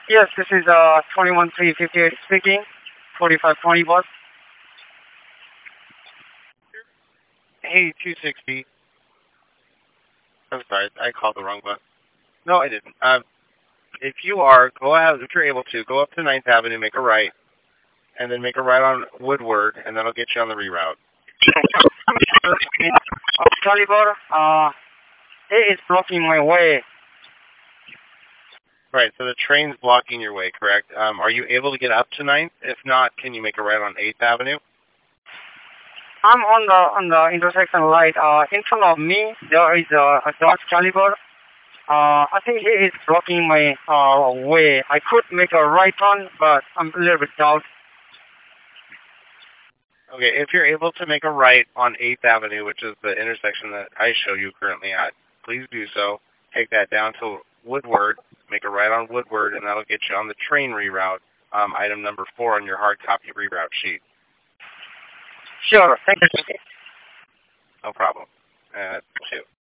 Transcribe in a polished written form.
Yes, this is 21358 speaking. 4520 bus. Hey, 260. I'm sorry, I called the wrong bus. No, I didn't. If you are, go ahead, if you're able to, go up to 9th Avenue, make a right, and then make a right on Woodward, and that'll get you on the reroute. Excalibur, it is blocking my way. Right, so the train's blocking your way, correct? Are you able to get up to 9th? If not, can you make a right on 8th Avenue? I'm on the intersection light. In front of me, there is a Dodge Caliber. I think it is blocking my way. I could make a right turn, but I'm a little bit doubt. Okay, if you're able to make a right on 8th Avenue, which is the intersection that I show you currently at, please do so. Take that down to Woodward, make a right on Woodward, and that'll get you on the train reroute, item number 4 on your hard copy reroute sheet. Sure, thank you. No problem. 2.